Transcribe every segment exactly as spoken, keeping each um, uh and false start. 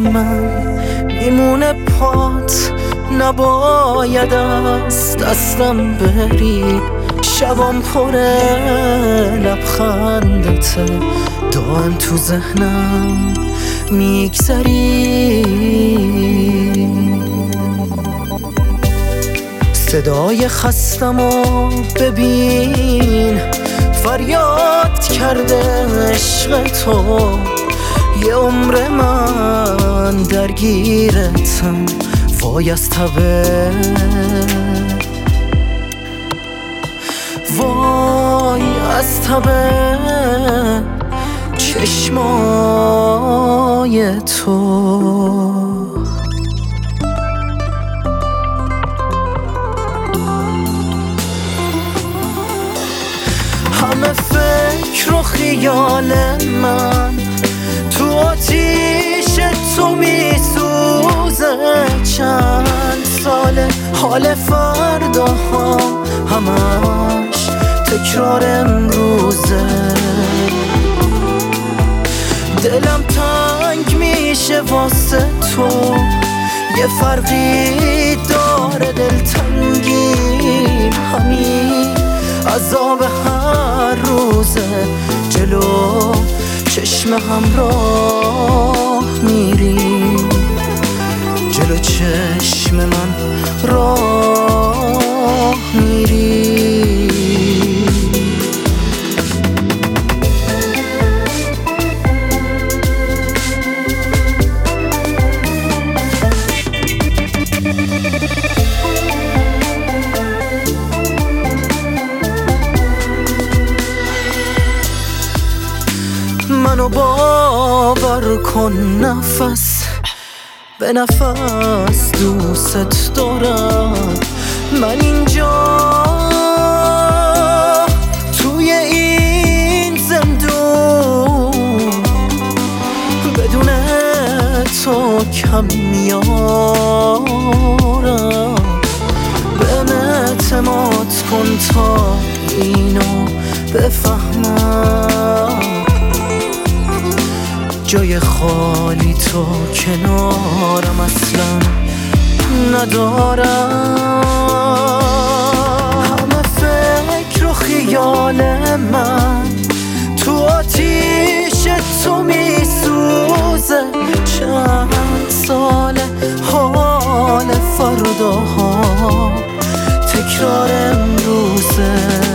من میمونه پات، نباید از دستم بری. شبام پره لبخندته، دائم تو ذهنم میگذری. صدای خستمو ببین، فریاد کرده عشق تو. یه عمر من درگیرتم، وای از تبه، وای از تبه چشمای تو. همه فکر و خیال من تو آتیش تو میسوزه. چند ساله حال فرداها همش تکرار امروزه. دلم تنگ میشه واسه تو، یه فرقی داره دلتنگیم. همین عذاب هر روزه، جلو چشم همراه میریم، جلو چشم من راه میریم. منو باور کن، نفس به نفس دوست دارم. من اینجا توی این زندون بدون تو کم میارم. بهم اعتماد کن تا اینو بفهمم، جای خالی تو کنارم اصلا ندارم. همه فکر و خیال من تو آتیش تو میسوزه. چند ساله حال فرداها تکرار امروزه.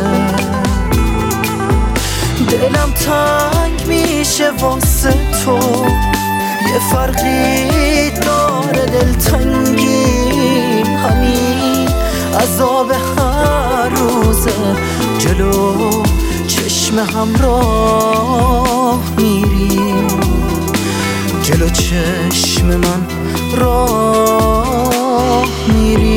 دلم تنگ میشه واسه تو، یه فرقی داره دلتنگیم. همین عذاب هر روزه، جلو چشم همراه میریم، جلو چشم من راه میریم.